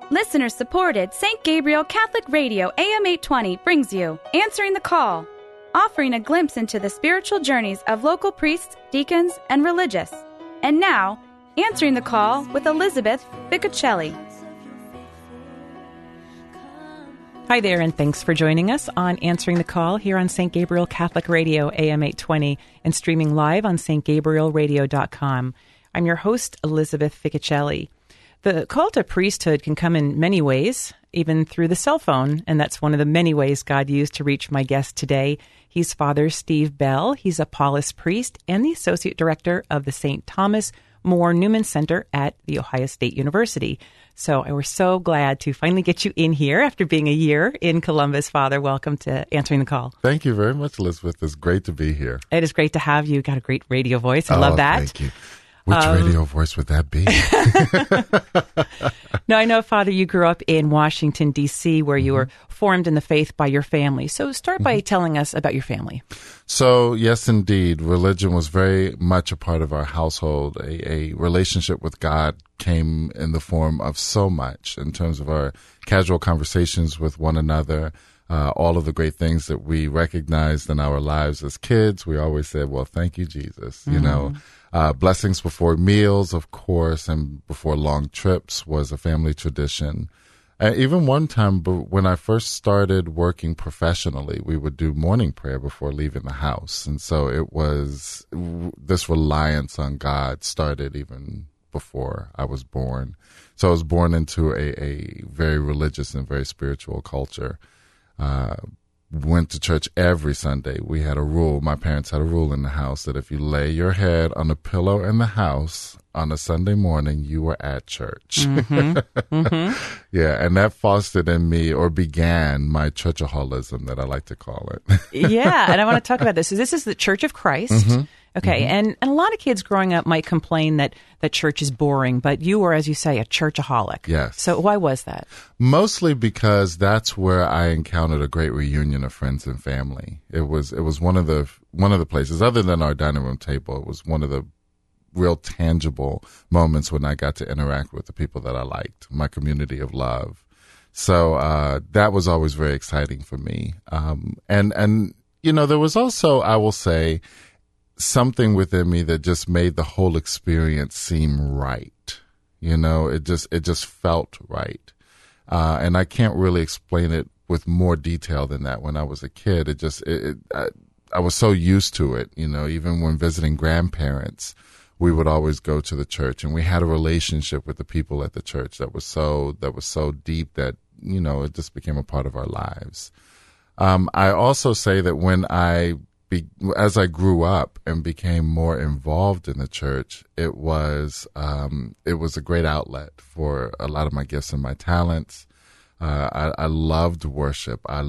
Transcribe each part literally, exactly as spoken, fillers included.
Listener-supported Saint Gabriel Catholic Radio A M eight twenty brings you Answering the Call, offering a glimpse into the spiritual journeys of local priests, deacons, and religious. And now, Answering the Call with Elizabeth Ficocelli. Hi there, and thanks for joining us on Answering the Call here on Saint Gabriel Catholic Radio A M eight twenty and streaming live on s t gabriel radio dot com. I'm your host, Elizabeth Ficocelli. The call to priesthood can come in many ways, even through the cell phone, and that's one of the many ways God used to reach my guest today. He's Father Steve Bell. He's a Paulist priest and the Associate Director of the Saint Thomas More Newman Center at The Ohio State University. So we're so glad to finally get you in here after being a year in Columbus. Father, welcome to Answering the Call. Thank you very much, Elizabeth. It's great to be here. It is great to have you. Got a great radio voice. I oh, love that. Thank you. Which um, radio voice would that be? No, I know, Father, you grew up in Washington, D C, where you mm-hmm. were formed in the faith by your family. So start by mm-hmm. telling us about your family. So, yes, indeed. Religion was very much a part of our household. A, a relationship with God came in the form of so much in terms of our casual conversations with one another. Uh, all of the great things that we recognized in our lives as kids, we always said, well, thank you, Jesus. Mm-hmm. You know, uh, blessings before meals, of course, and before long trips was a family tradition. Uh, even one time when I first started working professionally, we would do morning prayer before leaving the house. And so it was, this reliance on God started even before I was born. So I was born into a, a very religious and very spiritual culture. Uh, went to church every Sunday. We had a rule. My parents had a rule in the house that if you lay your head on a pillow in the house on a Sunday morning, you were at church. Mm-hmm. Mm-hmm. Yeah, and that fostered in me, or began, my churchaholism, that I like to call it. Yeah, and I want to talk about this. So this is the Church of Christ. Mm-hmm. Okay, mm-hmm. and, and a lot of kids growing up might complain that, that church is boring, but you were, as you say, a churchaholic. Yes. So why was that? Mostly because that's where I encountered a great reunion of friends and family. It was it was one of the one of the places, other than our dining room table, it was one of the real tangible moments when I got to interact with the people that I liked, my community of love. So uh, that was always very exciting for me. Um, and and you know, there was also, I will say, something within me that just made the whole experience seem right. You know, it just it just felt right. Uh, and I can't really explain it with more detail than that. When I was a kid, it just, it, it, I, I was so used to it. You know, even when visiting grandparents, we would always go to the church, and we had a relationship with the people at the church that was so, that was so deep that, you know, it just became a part of our lives. Um, I also say that when I Be, as I grew up and became more involved in the church, it was um, it was a great outlet for a lot of my gifts and my talents. Uh, I, I loved worship. I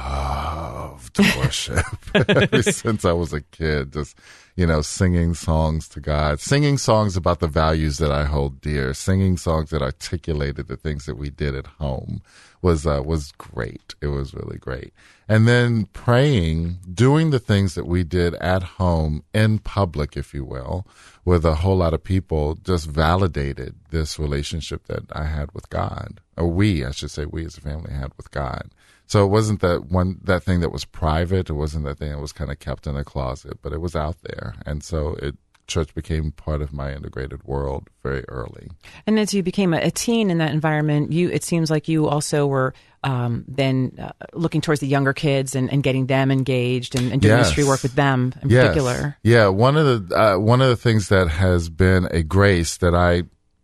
loved worship ever since I was a kid. Just, you know, singing songs to God, singing songs about the values that I hold dear, singing songs that articulated the things that we did at home was uh, was great. It was really great. And then praying, doing the things that we did at home in public, if you will, with a whole lot of people, just validated this relationship that I had with God, or we, I should say, we as a family had with God. So it wasn't that one, that thing that was private. It wasn't that thing that was kind of kept in a closet, but it was out there. And so it, church became part of my integrated world very early. And as you became a, a teen in that environment, you it seems like you also were um, then uh, looking towards the younger kids and, and getting them engaged and, and doing yes. ministry work with them in yes. particular. Yeah, one of the uh, one of the things that has been a grace that I,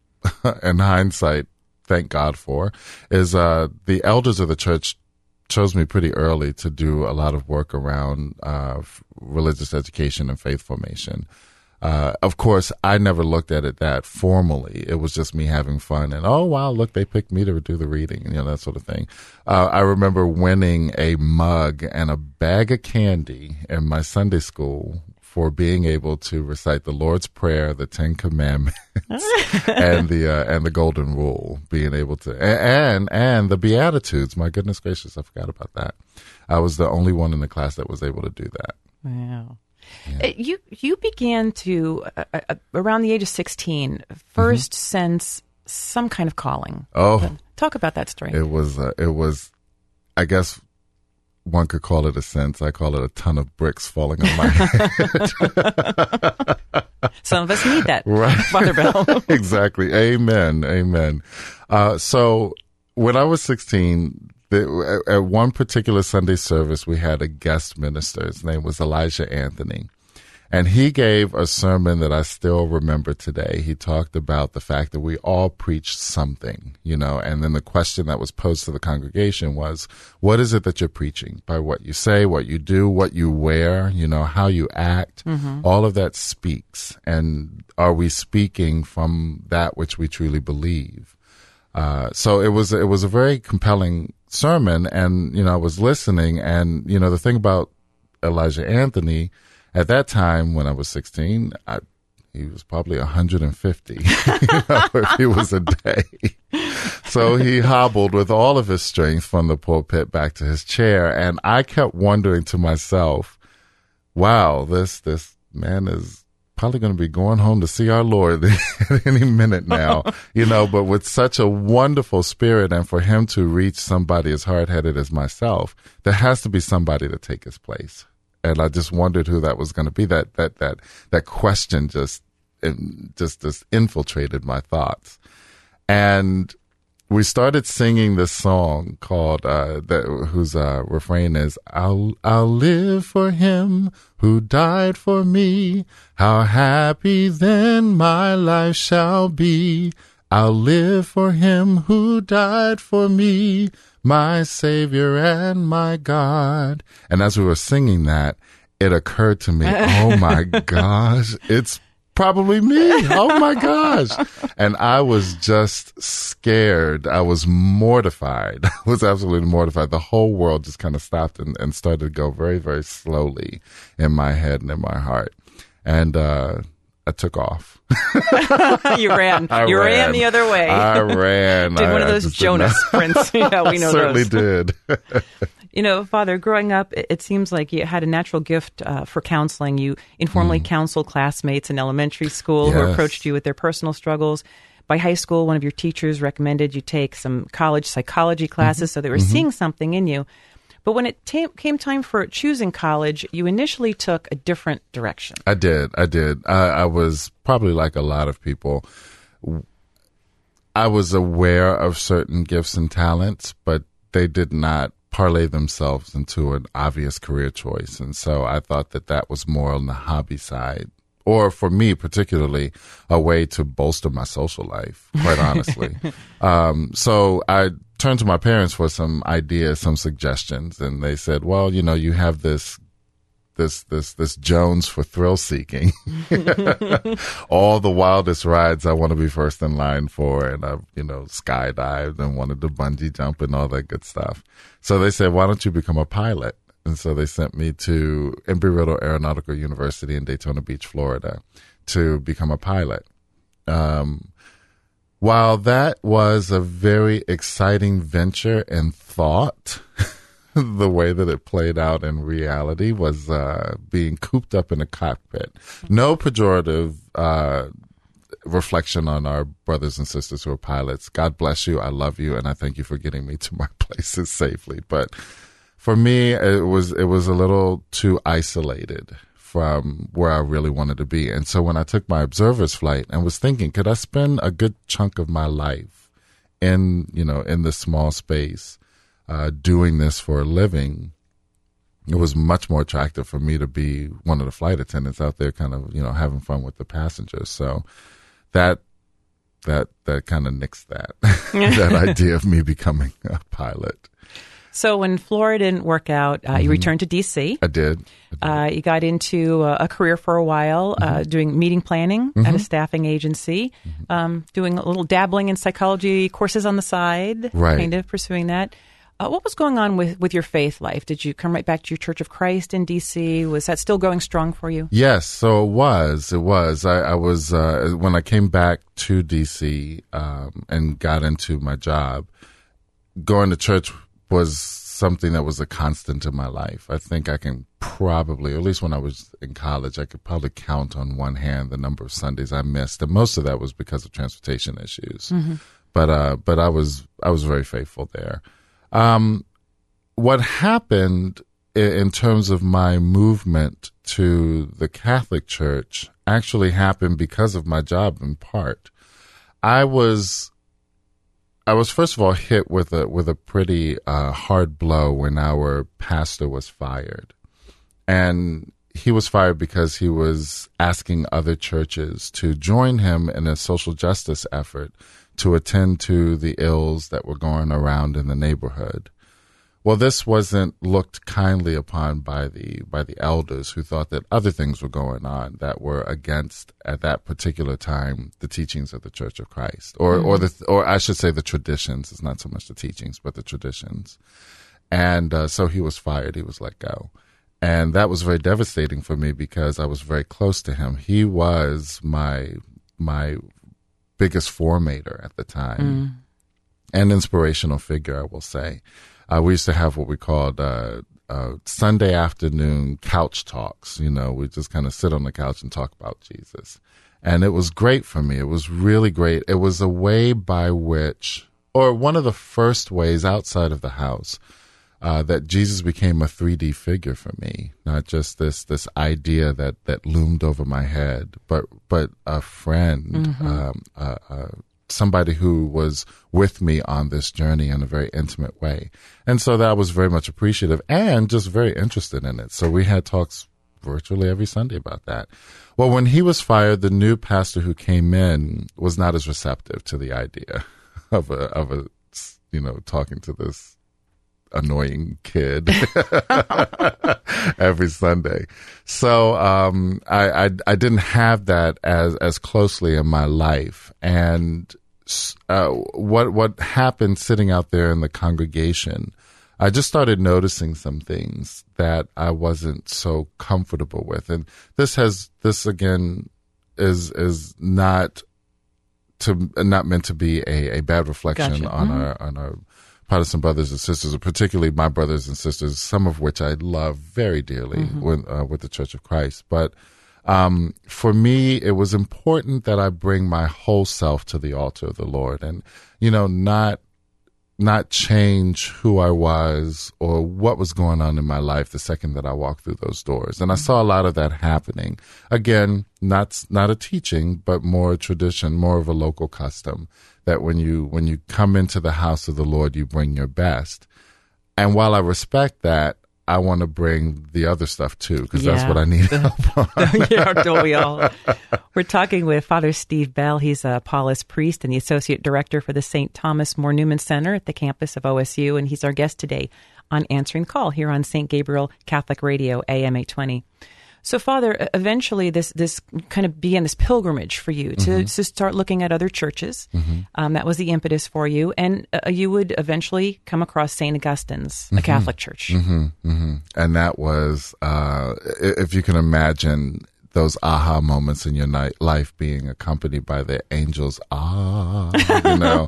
in hindsight, thank God for, is uh, the elders of the church chose me pretty early to do a lot of work around uh, religious education and faith formation. Uh, of course, I never looked at it that formally. It was just me having fun and, oh, wow, look, they picked me to do the reading, you know, that sort of thing. Uh, I remember winning a mug and a bag of candy in my Sunday school for being able to recite the Lord's Prayer, the Ten Commandments, and the uh, and the Golden Rule. Being able to and and the Beatitudes. My goodness gracious, I forgot about that. I was the only one in the class that was able to do that. Wow. Yeah. You you began to uh, uh, around the age of sixteen first mm-hmm. sense some kind of calling. Oh, Talk about that story. It was, uh, it was, I guess one could call it a sense. I call it a ton of bricks falling on my head. Some of us need that, right? Father Bell. Exactly. Amen. Amen. Uh, so when I was sixteen, the, at one particular Sunday service, we had a guest minister. His name was Elijah Anthony. And he gave a sermon that I still remember today. He talked about the fact that we all preach something, you know, and then the question that was posed to the congregation was, what is it that you're preaching? By what you say, what you do, what you wear, you know, how you act, mm-hmm. all of that speaks. And are we speaking from that which we truly believe? Uh, so it was, it was a very compelling sermon. And, you know, I was listening, and, you know, the thing about Elijah Anthony, at that time, when I was sixteen, I, he was probably one hundred fifty, you know, if he was a day. So he hobbled with all of his strength from the pulpit back to his chair. And I kept wondering to myself, wow, this, this man is probably going to be going home to see our Lord at any minute now, you know, but with such a wonderful spirit. And for him to reach somebody as hard-headed as myself, there has to be somebody to take his place. And I just wondered who that was going to be. That that that that question just just just infiltrated my thoughts. And we started singing this song called uh, that, whose uh, refrain is "I'll I'll live for him who died for me. How happy then my life shall be. I'll live for him who died for me, my Savior and my God." And as we were singing that, it occurred to me, oh my gosh, it's probably me. Oh my gosh. And I was just scared. I was mortified. I was absolutely mortified. The whole world just kind of stopped and, and started to go very, very slowly in my head and in my heart. And, uh, I took off. You ran. I you ran. ran the other way. I ran. Did I, one of those Jonah sprints. Yeah, we know I certainly those. did. You know, Father, growing up, it seems like you had a natural gift uh, for counseling. You informally mm. counseled classmates in elementary school yes. who approached you with their personal struggles. By high school, one of your teachers recommended you take some college psychology classes, mm-hmm. so they were mm-hmm. seeing something in you. But when it t- came time for choosing college, you initially took a different direction. I did. I did. I, I was probably like a lot of people. I was aware of certain gifts and talents, but they did not parlay themselves into an obvious career choice. And so I thought that that was more on the hobby side, or for me particularly, a way to bolster my social life, quite honestly. um, so I turned to my parents for some ideas, some suggestions, and they said, well, you know, you have this this this this Jones for thrill seeking. All the wildest rides I want to be first in line for, and I've, you know, skydived and wanted to bungee jump and all that good stuff. So they said, why don't you become a pilot? And so they sent me to Embry-Riddle Aeronautical University in Daytona Beach, Florida, to become a pilot. Um, while that was a very exciting venture and thought, the way that it played out in reality was uh, being cooped up in a cockpit. No pejorative uh, reflection on our brothers and sisters who are pilots. God bless you. I love you. And I thank you for getting me to my places safely. But for me, it was it was a little too isolated from where I really wanted to be. And so when I took my observer's flight and was thinking, could I spend a good chunk of my life in, you know, in this small space, uh, doing this for a living, it was much more attractive for me to be one of the flight attendants out there kind of, you know, having fun with the passengers. So that that that kind of nixed that, that idea of me becoming a pilot. So when Florida didn't work out, uh, mm-hmm. you returned to D C. I did. I did. Uh, you got into uh, a career for a while, mm-hmm. uh, doing meeting planning mm-hmm. at a staffing agency, mm-hmm. um, doing a little dabbling in psychology courses on the side, right. kind of pursuing that. Uh, what was going on with, with your faith life? Did you come right back to your Church of Christ in D C? Was that still going strong for you? Yes, so it was. It was. I, I was, uh, when I came back to D C um, and got into my job, going to church was something that was a constant in my life. I think I can probably, or at least when I was in college, I could probably count on one hand the number of Sundays I missed. And most of that was because of transportation issues. Mm-hmm. but uh, but I was I was very faithful there. Um, what happened in, in terms of my movement to the Catholic Church actually happened because of my job in part. I was I was first of all hit with a with a pretty uh, hard blow when our pastor was fired, and he was fired because he was asking other churches to join him in a social justice effort to attend to the ills that were going around in the neighborhood. Well, this wasn't looked kindly upon by the by the elders, who thought that other things were going on that were against, at that particular time, the teachings of the Church of Christ, or mm-hmm. or the or I should say the traditions. It's not so much the teachings, but the traditions. And uh, so he was fired. He was let go. And that was very devastating for me because I was very close to him. He was my my biggest formator at the time, mm. and inspirational figure, I will say. Uh, we used to have what we called uh, uh, Sunday afternoon couch talks. You know, we just kind of sit on the couch and talk about Jesus. And it was great for me. It was really great. It was a way by which, or one of the first ways outside of the house, Uh, that Jesus became a three D figure for me, not just this this idea that, that loomed over my head, but but a friend, mm-hmm. um, uh, uh, somebody who was with me on this journey in a very intimate way. And so that I was very much appreciative and just very interested in it. So we had talks virtually every Sunday about that. Well, when he was fired, the new pastor who came in was not as receptive to the idea of a of a you know talking to this annoying kid every Sunday. So um, I, I I didn't have that as as closely in my life. And uh, what what happened sitting out there in the congregation, I just started noticing some things that I wasn't so comfortable with. And this has this again is is not to not meant to be a, a bad reflection Gotcha. on mm-hmm. our on our Protestant brothers and sisters, particularly my brothers and sisters, some of which I love very dearly mm-hmm. with, uh, with the Church of Christ. But um, for me, it was important that I bring my whole self to the altar of the Lord, and you know, not not change who I was or what was going on in my life the second that I walked through those doors. And I saw a lot of that happening. Again, not not a teaching, but more a tradition, more of a local custom, that when you when you come into the house of the Lord, you bring your best. And while I respect that, I want to bring the other stuff too, because yeah. that's what I need help on. Yeah, don't we all? We're talking with Father Steve Bell. He's a Paulist priest and the Associate Director for the Saint Thomas More Newman Center at the campus of O S U, and he's our guest today on Answering the Call here on Saint Gabriel Catholic Radio, A M eight twenty. So, Father, eventually this this kind of began this pilgrimage for you to, mm-hmm. to start looking at other churches. Mm-hmm. Um, that was the impetus for you. And uh, you would eventually come across Saint Augustine's, mm-hmm. a Catholic church. Mm-hmm. Mm-hmm. And that was, uh, if you can imagine those aha moments in your night, life being accompanied by the angels, ah, you know,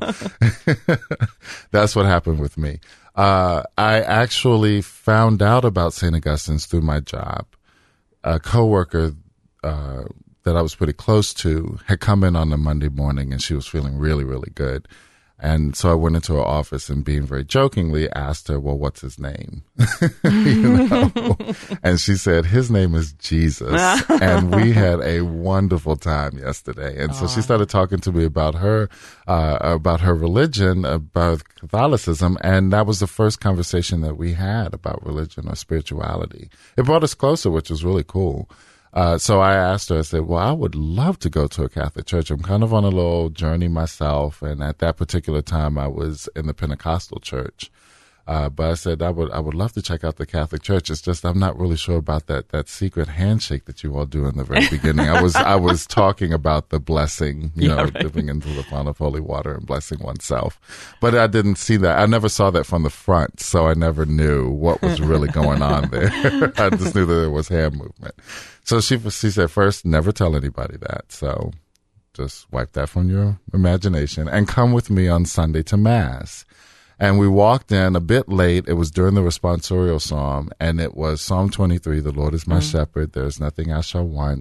that's what happened with me. Uh, I actually found out about Saint Augustine's through my job. A coworker uh, that I was pretty close to had come in on a Monday morning, and she was feeling really, really good. And so I went into her office and, being very jokingly, asked her, well, what's his name? you know? And she said, his name is Jesus. And we had a wonderful time yesterday. And Aww. So she started talking to me about her, uh, about her religion, about Catholicism. And that was the first conversation that we had about religion or spirituality. It brought us closer, which was really cool. Uh, so I asked her, I said, well, I would love to go to a Catholic church. I'm kind of on a little journey myself. And at that particular time, I was in the Pentecostal church. Uh, but I said, I would, I would love to check out the Catholic church. It's just, I'm not really sure about that, that secret handshake that you all do in the very beginning. I was, I was talking about the blessing, you yeah, know, right. dipping into the font of holy water and blessing oneself. But I didn't see that. I never saw that from the front. So I never knew what was really going on there. I just knew that there was hand movement. So she, she said, first, never tell anybody that. So just wipe that from your imagination and come with me on Sunday to Mass. And we walked in a bit late. It was during the responsorial psalm, and it was Psalm twenty-three, the Lord is my mm. shepherd. There's nothing I shall want.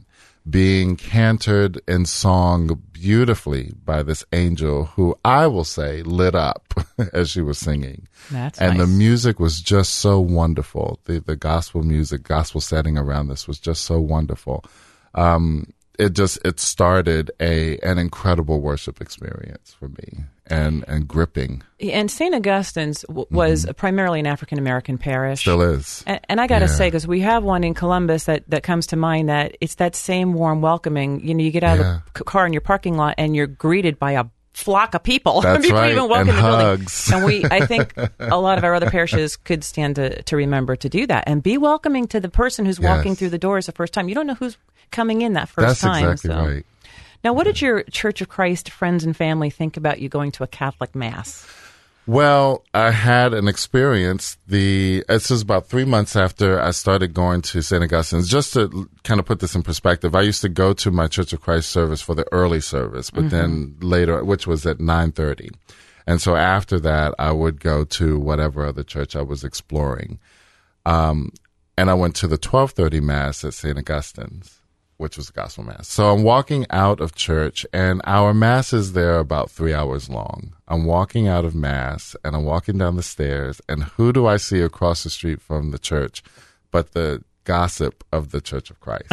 being cantored in song beautifully by this angel who I will say lit up as she was singing. That's and nice. The music was just so wonderful. The the gospel music, gospel setting around this was just so wonderful. Um, it just it started a an incredible worship experience for me, and and gripping. And Saint Augustine's w- was Mm-hmm. primarily an African American parish. Still is. And, and I got to Yeah. say, because we have one in Columbus that, that comes to mind, that it's that same warm welcoming. You know, you get out Yeah. of the c- car in your parking lot and you're greeted by a flock of people. That's Before right. you even walk And in the hugs. building. And we, I think a lot of our other parishes could stand to, to remember to do that and be welcoming to the person who's walking Yes. through the doors the first time. You don't know who's coming in that first That's time. exactly so. right. Now, what did your Church of Christ friends and family think about you going to a Catholic Mass? Well, I had an experience. The this was about three months after I started going to Saint Augustine's. Just to kind of put this in perspective, I used to go to my Church of Christ service for the early service, but then later, which was at nine thirty, and so after that, I would go to whatever other church I was exploring. Um, and I went to the twelve thirty Mass at Saint Augustine's, which was the gospel mass. So I'm walking out of church, and our masses there are about three hours long. I'm walking out of mass, and I'm walking down the stairs, and who do I see across the street from the church but the gossip of the Church of Christ?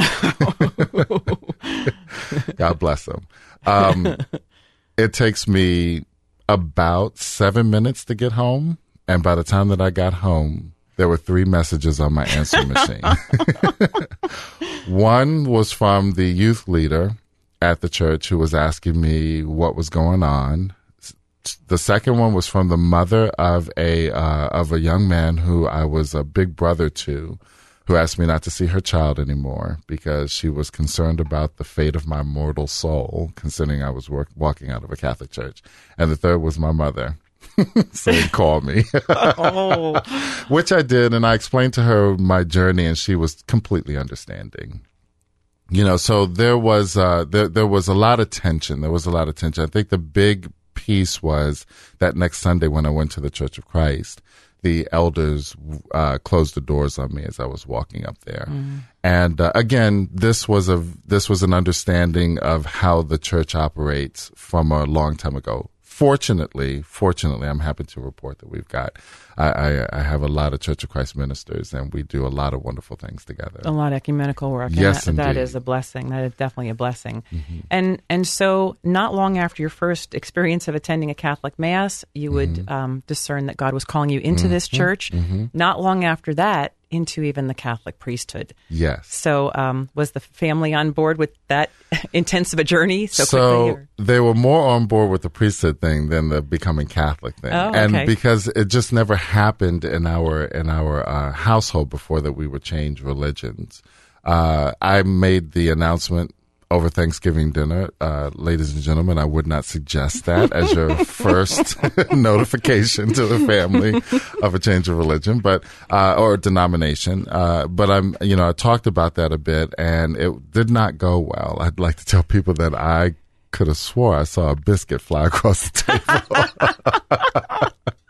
God bless them. Um, it takes me about seven minutes to get home, and by the time that I got home, there were three messages on my answering machine. One was from the youth leader at the church who was asking me what was going on. The second one was from the mother of a uh, of a young man who I was a big brother to, who asked me not to see her child anymore because she was concerned about the fate of my mortal soul, considering I was work- walking out of a Catholic church. And the third was my mother. saying, call me. Oh. Which I did, and I explained to her my journey, and she was completely understanding. You know, so there was uh, there there was a lot of tension. There was a lot of tension. I think the big piece was that next Sunday when I went to the Church of Christ, the elders uh, closed the doors on me as I was walking up there. Mm. And uh, again, this was a this was an understanding of how the church operates from a long time ago. Fortunately, fortunately, I'm happy to report that we've got, I, I, I have a lot of Church of Christ ministers, and we do a lot of wonderful things together. A lot of ecumenical work. And Yes, that, that indeed. is a blessing. That is definitely a blessing. Mm-hmm. And and so not long after your first experience of attending a Catholic Mass, you would Mm-hmm. um, discern that God was calling you into this church. Mm-hmm. Not long after that, into even the Catholic priesthood. Yes. So um, was the family on board with that intensive a journey so, So quickly? Or? they were more on board with the priesthood thing than the becoming Catholic thing. Oh, and okay. because it just never happened in our in our uh, household before that we would change religions. Uh, I made the announcement over Thanksgiving dinner, uh, ladies and gentlemen, I would not suggest that as your first notification to the family of a change of religion, but uh, or denomination. Uh, but I'm, you know, I talked about that a bit, and it did not go well. I'd like to tell people that I could have swore I saw a biscuit fly across the table.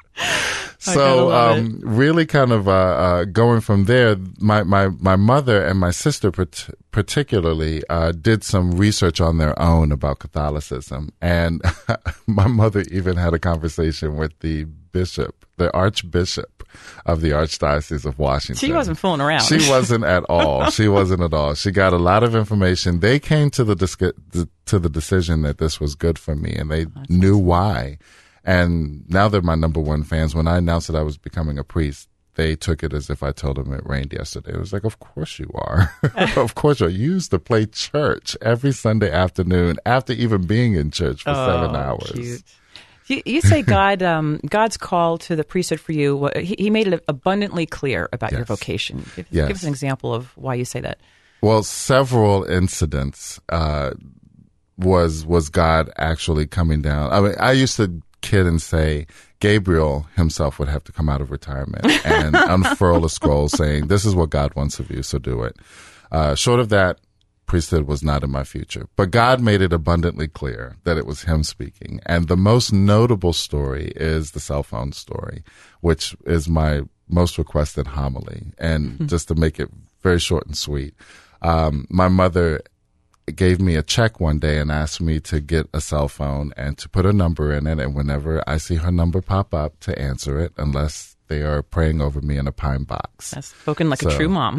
So, um, really kind of, uh, uh, going from there, my, my, my mother and my sister part- particularly, uh, did some research on their own about Catholicism. And my mother even had a conversation with the bishop, the archbishop of the Archdiocese of Washington. She wasn't fooling around. She wasn't at all. She wasn't at all. She got a lot of information. They came to the, dis- to the decision that this was good for me, and they That's knew awesome. Why. And now they're my number one fans. When I announced that I was becoming a priest, they took it as if I told them it rained yesterday. It was like, of course you are. Of course you are. You used to play church every Sunday afternoon after even being in church for oh, seven hours. Cute. You, you say God, um, God's call to the priesthood for you, he, he made it abundantly clear about yes. your vocation. Give, yes. give us an example of why you say that. Well, several incidents uh, was was God actually coming down. I mean, I used to kid and say Gabriel himself would have to come out of retirement and unfurl a scroll saying, this is what God wants of you, so do it. Uh, short of that, priesthood was not in my future. But God made it abundantly clear that it was him speaking. And the most notable story is the cell phone story, which is my most requested homily. And mm-hmm. just to make it very short and sweet, um, my mother gave me a check one day and asked me to get a cell phone and to put a number in it. And whenever I see her number pop up, to answer it, unless they are praying over me in a pine box. That's spoken like so. a true mom.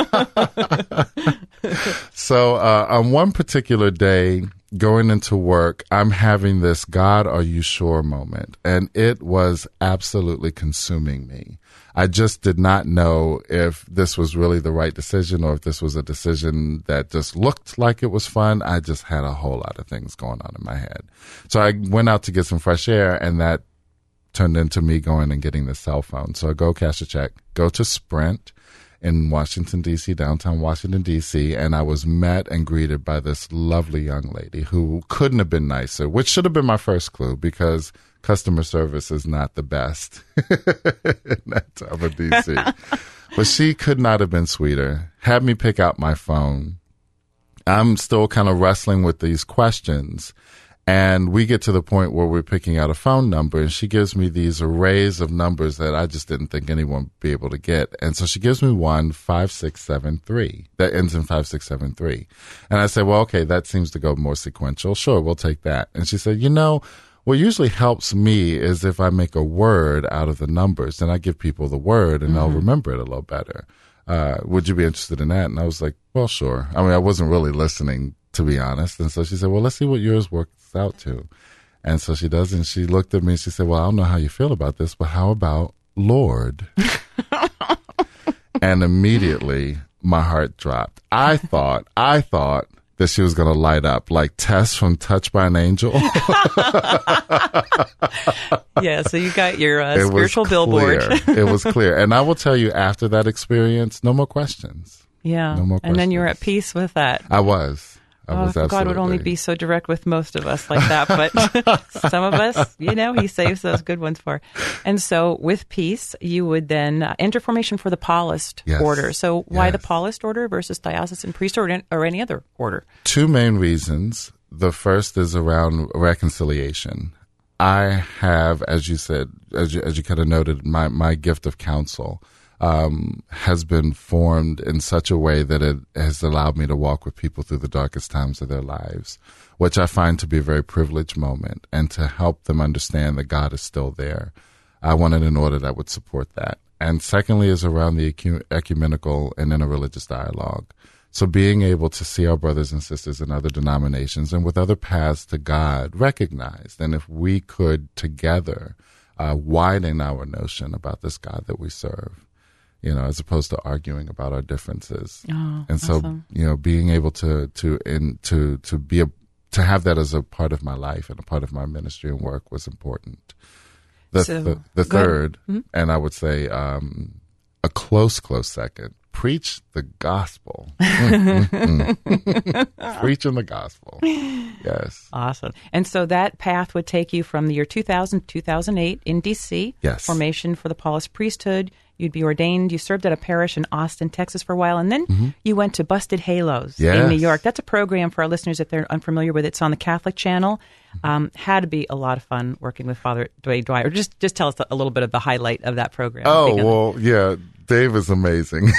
So uh, on one particular day, going into work, I'm having this God, are you sure moment. And it was absolutely consuming me. I just did not know if this was really the right decision or if this was a decision that just looked like it was fun. I just had a whole lot of things going on in my head. So I went out to get some fresh air, and that turned into me going and getting the cell phone. So I go cash a check, go to Sprint in Washington, D C, downtown Washington, D C, and I was met and greeted by this lovely young lady who couldn't have been nicer, which should have been my first clue, because customer service is not the best in that time of D C. But she could not have been sweeter. Had me pick out my phone. I'm still kind of wrestling with these questions. And we get to the point where we're picking out a phone number, and she gives me these arrays of numbers that I just didn't think anyone would be able to get. And so she gives me one, five six seven three, that ends in five six seven three. And I said, well, okay, that seems to go more sequential. Sure, we'll take that. And she said, you know, what usually helps me is if I make a word out of the numbers, and I give people the word and mm-hmm. they'll remember it a little better. Uh, would you be interested in that? And I was like, well, sure. I mean, I wasn't really listening, to be honest. And so she said, well, let's see what yours works out to. And so she does, and she looked at me and she said, well, I don't know how you feel about this, but how about Lord? And immediately my heart dropped. I thought, I thought that she was going to light up like Tess from Touched by an Angel. Yeah, so you got your uh, spiritual billboard. It was clear. And I will tell you, after that experience, no more questions. Yeah. No more questions. And then you're at peace with that. I was. I was oh, God would only be so direct with most of us like that, but some of us, you know, he saves those good ones for. And so with peace, you would then uh, enter formation for the Paulist yes. order. So why yes. the Paulist order versus diocesan priesthood or, or any other order? Two main reasons. The first is around reconciliation. I have, as you said, as you, as you kind of noted, my, my gift of counsel. Um, has been formed in such a way that it has allowed me to walk with people through the darkest times of their lives, which I find to be a very privileged moment, and to help them understand that God is still there. I wanted an order that would support that. And secondly is around the ecu- ecumenical and interreligious dialogue. So being able to see our brothers and sisters in other denominations and with other paths to God recognized, and if we could together uh, widen our notion about this God that we serve, you know, as opposed to arguing about our differences. Oh, and so, awesome. you know, being able to, to, in, to, to be a, to have that as a part of my life and a part of my ministry and work was important. The, so, the, the third, mm-hmm. and I would say, um, a close, close second, preach the gospel. Mm, mm, mm. Preaching the gospel. Yes. Awesome. And so that path would take you from the year two thousand, two thousand eight in D C. Yes. Formation for the Paulist priesthood. You'd be ordained. You served at a parish in Austin, Texas for a while, and then mm-hmm. you went to Busted Halos yes. in New York. That's a program for our listeners if they're unfamiliar with it. It's on the Catholic Channel. Um, had to be a lot of fun working with Father Dwayne Dwyer. Just just tell us a little bit of the highlight of that program. Oh, well, yeah. Dave is amazing.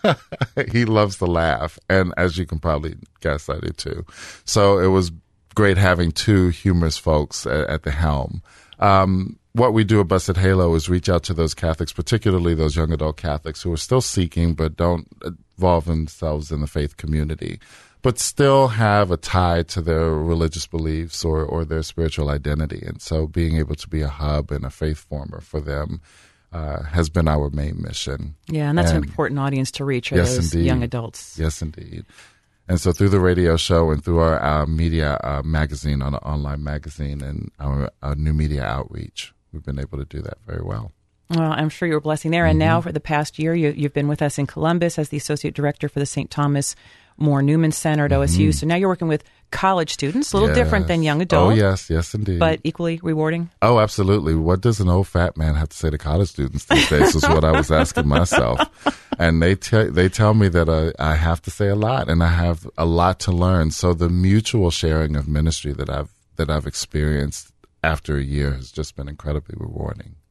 He loves to laugh. And as you can probably guess, I do too. So it was great having two humorous folks at, at the helm. Um, what we do at Busted Halo is reach out to those Catholics, particularly those young adult Catholics who are still seeking but don't involve themselves in the faith community, but still have a tie to their religious beliefs or, or their spiritual identity. And so being able to be a hub and a faith former for them uh, has been our main mission. Yeah, and that's and, an important audience to reach, are yes, those indeed. young adults. Yes, indeed. And so through the radio show and through our uh, media uh, magazine, on an online magazine, and our, our new media outreach, we've been able to do that very well. Well, I'm sure you're a blessing there. And mm-hmm. now for the past year, you, you've been with us in Columbus as the Associate Director for the Saint Thomas More Newman Center at O S U. Mm-hmm. So now you're working with college students, a little yes. different than young adults. Oh, yes, yes, indeed. But equally rewarding. Oh, absolutely. What does an old fat man have to say to college students these days is what I was asking myself. And they, te- they tell me that uh, I have to say a lot, and I have a lot to learn. So the mutual sharing of ministry that I've that I've experienced after a year has just been incredibly rewarding.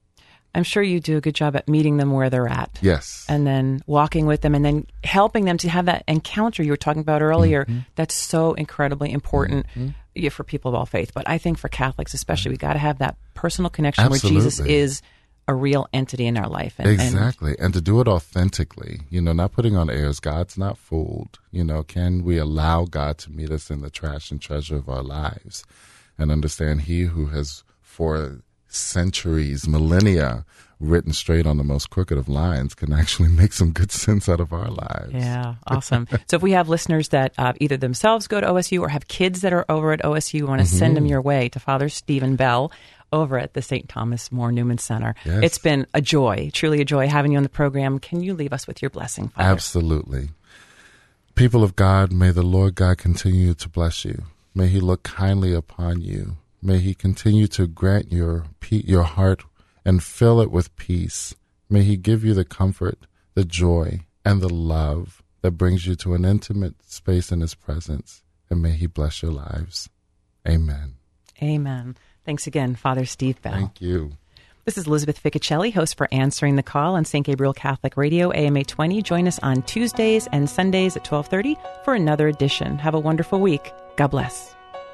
I'm sure you do a good job at meeting them where they're at. Yes. And then walking with them and then helping them to have that encounter you were talking about earlier. Mm-hmm. That's so incredibly important mm-hmm. for people of all faith. But I think for Catholics especially, we got to have that personal connection Absolutely. Where Jesus is a real entity in our life. And, exactly. And, and to do it authentically, you know, not putting on airs. God's not fooled. You know, can we allow God to meet us in the trash and treasure of our lives and understand he who has for centuries, millennia, written straight on the most crooked of lines can actually make some good sense out of our lives. Yeah, awesome. So if we have listeners that uh, either themselves go to O S U or have kids that are over at O S U, we want to mm-hmm. send them your way to Father Stephen Bell over at the Saint Thomas More Newman Center. Yes. It's been a joy, truly a joy having you on the program. Can you leave us with your blessing, Father? Absolutely. People of God, may the Lord God continue to bless you. May he look kindly upon you. May he continue to grant your your heart and fill it with peace. May he give you the comfort, the joy, and the love that brings you to an intimate space in his presence. And may he bless your lives. Amen. Amen. Thanks again, Father Steve Bell. Thank you. This is Elizabeth Ficocelli, host for Answering the Call on Saint Gabriel Catholic Radio, A M eight twenty. Join us on Tuesdays and Sundays at twelve thirty for another edition. Have a wonderful week. God bless.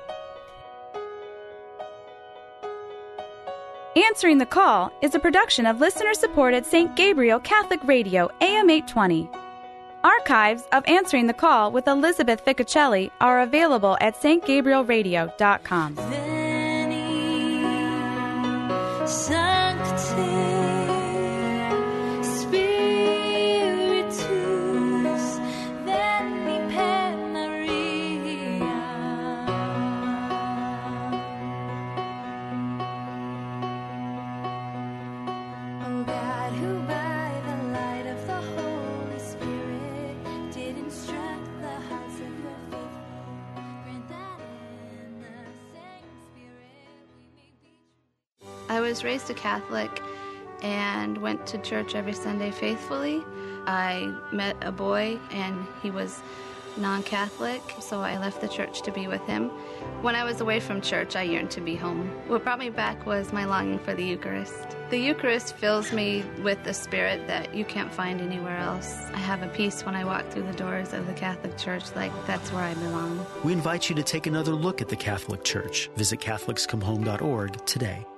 Answering the Call is a production of listener-supported Saint Gabriel Catholic Radio, A M eight twenty. Archives of Answering the Call with Elizabeth Ficocelli are available at s t gabriel radio dot com. I was raised a Catholic and went to church every Sunday faithfully. I met a boy and he was non-Catholic, so I left the church to be with him. When I was away from church, I yearned to be home. What brought me back was my longing for the Eucharist. The Eucharist fills me with the spirit that you can't find anywhere else. I have a peace when I walk through the doors of the Catholic Church, like that's where I belong. We invite you to take another look at the Catholic Church. Visit catholics come home dot org today.